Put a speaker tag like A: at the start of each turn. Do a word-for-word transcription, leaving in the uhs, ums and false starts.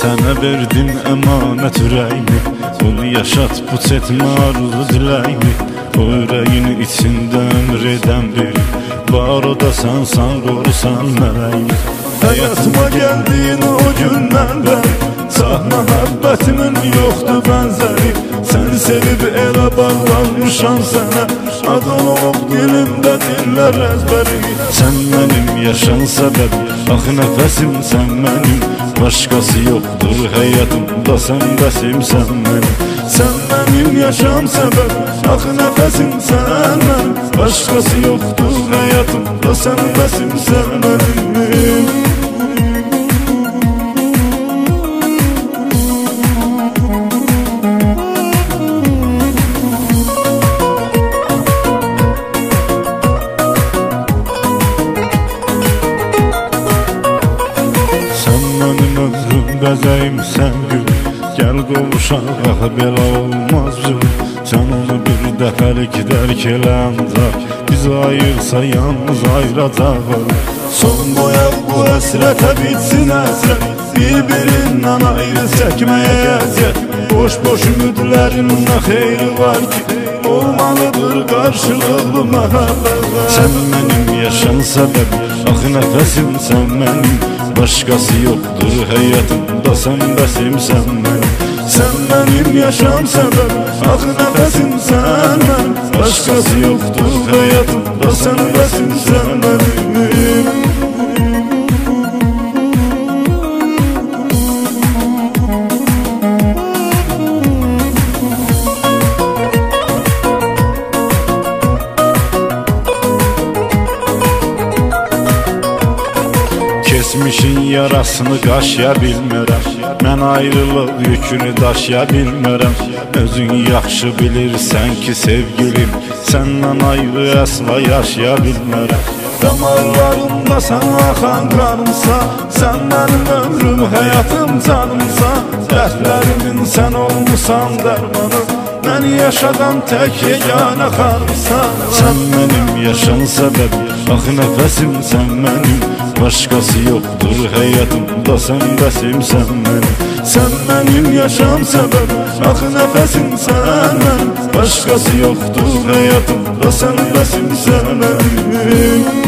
A: Sənə verdim əmanət ürəyimi, onu yaşat bu çetmə arzu diləyimi. O ürəyin içində əmr edən biri var, o da sənsən, qorusan mələyimi. Həyatıma gəldiyin o gündən bəri sah məhəbbətimin yoxdur bənzəri. Səni sevib elə bağlanmışam sənə, adın olub dilimdə dillər əzbəri. Sən mənim yaşan səbəbi, ax nəfəsim sən mənim, başqası yoxdur həyatımda, sən bəsimsən mənim. Sən mənim yaşam səbəbi, ax nəfəsim sən mənim, başqası yoxdur həyatımda, sən bəsimsən mənim. Bəzəyim sən gül, gəl qovuşaq, axı belə olmaz cür. Sən onu bir dəfəlik dərk elə ancaq, biz ayırsa yalnız ayıracaq. Son boyaq bu həsrətə bitsin həsrət, bir-birindən ayrı çəkməyə əziyyət. Boş-boş ümidlərin nə xeyri var ki, olmalıdır qarşılıqlı məhəbbət. Sən mənim yaşam səbəbi, ax nəfəsim sən mənim, başqası yoxdur həyatımda, sən bəsimsən mənim. Sən mənim yaşam səbəbi, ax nəfəsim sən mənim, başqası yoxdur həyatımda, sən bəsimsən mənim. Keçmişin yarasını qaşıya bilmirəm, mən ayrılıq yükünü daşıya bilmirəm. Özün yaxşı bilirsən ki sevgilim, səndən ayrı əsla yaşaya bilmirəm. Damarlarımda sən axan qanımsa, sən mənim ömrüm, həyatım, canımsa. Dərdlərimin sən olmusan dərmanım, məni yaşadan tək yeganə xanımsan. Sən mənim yaşam səbəbi, ax nəfəsim sən mənim, başqası yoxdur həyatımda, sən bəsimsən mənim. Sən mənim yaşam səbəbi, ax nəfəsim sən mənim, başqası yoxdur həyatımda, sən bəsimsən mənim.